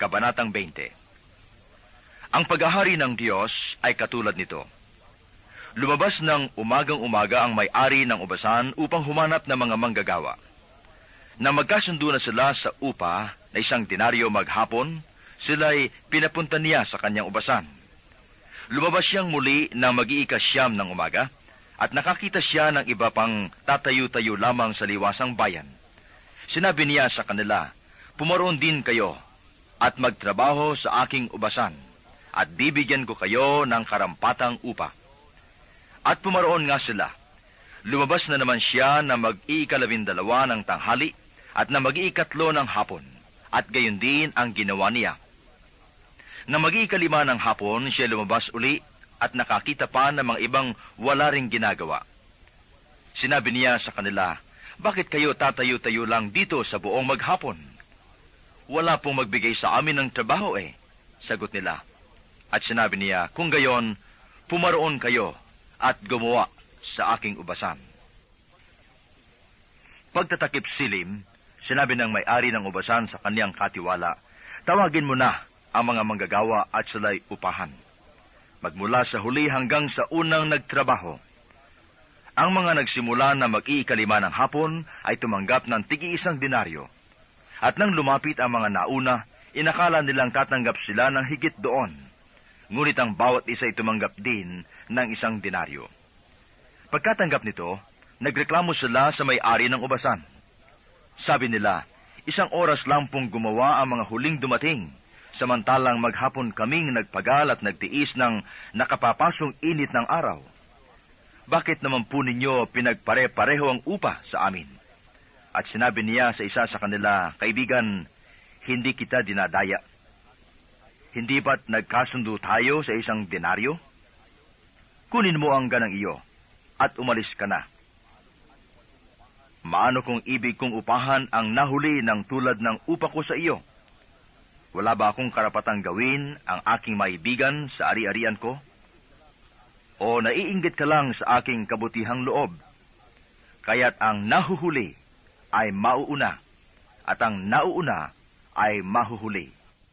Kabanatang 20. Ang paghahari ng Diyos ay katulad nito. Lumabas ng umagang-umaga ang may-ari ng ubasan upang humanap ng mga manggagawa. Nang magkasundo na sila sa upa na 1 denaryo maghapon, sila'y pinapunta niya sa kanyang ubasan. Lumabas siyang muli ng mag-iikasyam ng umaga, at nakakita siya ng iba pang tatayo-tayo lamang sa liwasang bayan. Sinabi niya sa kanila, "Pumaroon din kayo, at magtrabaho sa aking ubasan, at bibigyan ko kayo ng karampatang upa." At pumaroon nga sila. Lumabas na naman siya na mag-12 ng tanghali, at na mag-13 ng hapon, at gayon din ang ginawa niya. Na mag-15 ng hapon, siya lumabas uli, at nakakita pa ng mga ibang wala ring ginagawa. Sinabi niya sa kanila, "Bakit kayo tatayo-tayo lang dito sa buong maghapon? Wala pong magbigay sa amin ng trabaho eh." Sagot nila. At sinabi niya, "Kung gayon, pumaroon kayo at gumawa sa aking ubasan." Pagtatakip silim, sinabi ng may-ari ng ubasan sa kaniyang katiwala, "Tawagin mo na ang mga manggagawa at sila'y upahan. Magmula sa huli hanggang sa unang nagtrabaho." Ang mga nagsimula na mag-15 ng hapon ay tumanggap ng tig-1 denaryo. At nang lumapit ang mga nauna, inakala nilang tatanggap sila ng higit doon. Ngunit ang bawat isa ay tumanggap din ng 1 denaryo. Pagkatanggap nito, nagreklamo sila sa may-ari ng ubasan. Sabi nila, "1 oras lang pong gumawa ang mga huling dumating, samantalang maghapon kaming nagpagal at nagtiis ng nakapapasong init ng araw. Bakit naman po ninyo pinagpare-pareho ang upa sa amin?" At sinabi niya sa isa sa kanila, "Kaibigan, hindi kita dinadaya. Hindi ba't nagkasundo tayo sa 1 denaryo? Kunin mo ang ganang iyo, at umalis ka na. Maano kung ibig kong upahan ang nahuli ng tulad ng upa ko sa iyo? Wala ba akong karapatang gawin ang aking maibigan sa ari-arian ko? O naiinggit ka lang sa aking kabutihang loob? Kaya't ang nahuhuli ay mauuna, at ang nauuna ay mahuhuli."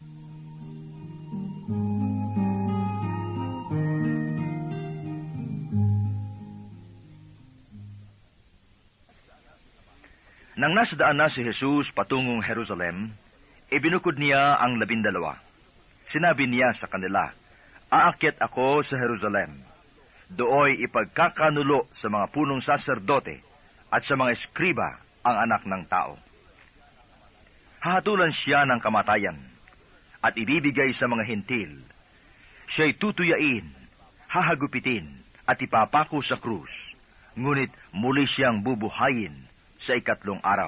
Nang nasa daan na si Jesus patungong Jerusalem, ibinukod niya ang 12. Sinabi niya sa kanila, "Aakyat ako sa Jerusalem. Dooy ipagkakanulo sa mga punong saserdote at sa mga eskriba ang Anak ng Tao. Hahatulan siya ng kamatayan at ibibigay sa mga hentil. Siya'y tutuyain, hahagupitin at ipapako sa krus, ngunit muli siyang bubuhayin sa 3 araw."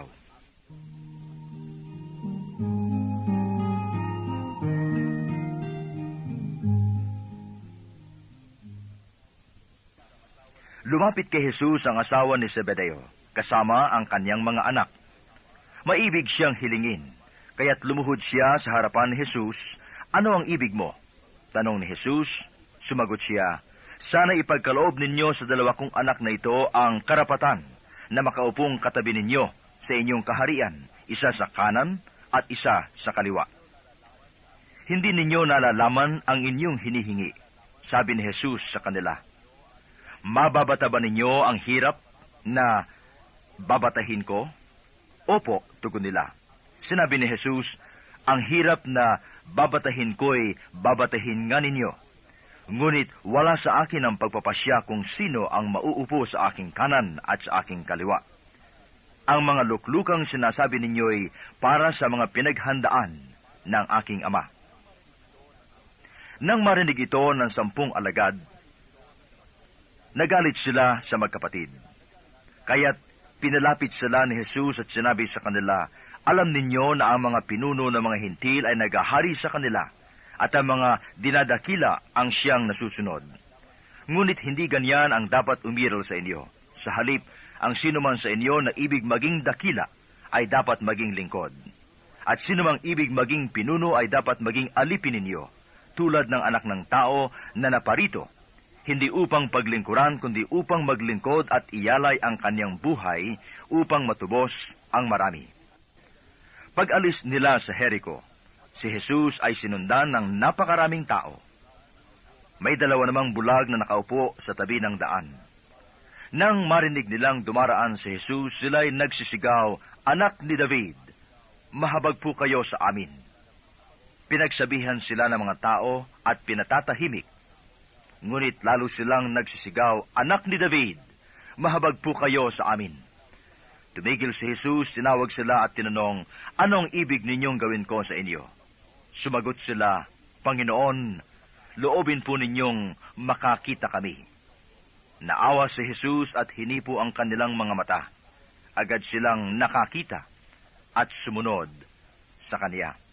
Lumapit kay Jesus ang asawa ni Zebedeo, kasama ang kanyang mga anak. Maibig siyang hilingin, kaya't lumuhod siya sa harapan ni Jesus. "Ano ang ibig mo?" tanong ni Jesus. Sumagot siya, "Sana ipagkaloob ninyo sa 2 kong anak na ito ang karapatan na makaupong katabi ninyo sa inyong kaharian, isa sa kanan at isa sa kaliwa." "Hindi ninyo nalalaman ang inyong hinihingi," sabi ni Jesus sa kanila. "Mababata ba ninyo ang hirap na babatahin ko?" "Opo," tugon nila. Sinabi ni Jesus, "Ang hirap na babatahin ko'y babatahin nga ninyo. Ngunit wala sa akin ang pagpapasya kung sino ang mauupo sa aking kanan at sa aking kaliwa. Ang mga luklukang sinasabi ninyo'y para sa mga pinaghandaan ng aking Ama." Nang marinig ito ng 10 alagad, nagalit sila sa magkapatid. Kaya't pinalapit sila ni Jesus at sinabi sa kanila, "Alam ninyo na ang mga pinuno ng mga hintil ay naghahari sa kanila, at ang mga dinadakila ang siyang nasusunod. Ngunit hindi ganyan ang dapat umiral sa inyo. Sa halip, ang sinuman sa inyo na ibig maging dakila ay dapat maging lingkod. At sinumang ibig maging pinuno ay dapat maging alipin ninyo, tulad ng Anak ng Tao na naparito, hindi upang paglingkuran, kundi upang maglingkod at iyalay ang kanyang buhay upang matubos ang marami." Pag-alis nila sa Jericho, Si Jesus ay sinundan ng napakaraming tao. May dalawa namang bulag na nakaupo sa tabi ng daan. Nang marinig nilang dumaraan si Jesus, sila'y nagsisigaw, "Anak ni David, mahabag po kayo sa amin." Pinagsabihan sila ng mga tao at pinatatahimik. Ngunit lalo silang nagsisigaw, "Anak ni David, mahabag po kayo sa amin." Tumigil si Jesus, tinawag sila at tinanong, "Anong ibig ninyong gawin ko sa inyo?" Sumagot sila, "Panginoon, loobin po ninyong makakita kami." Naawa si Jesus at hinipo ang kanilang mga mata. Agad silang nakakita at sumunod sa Kaniya.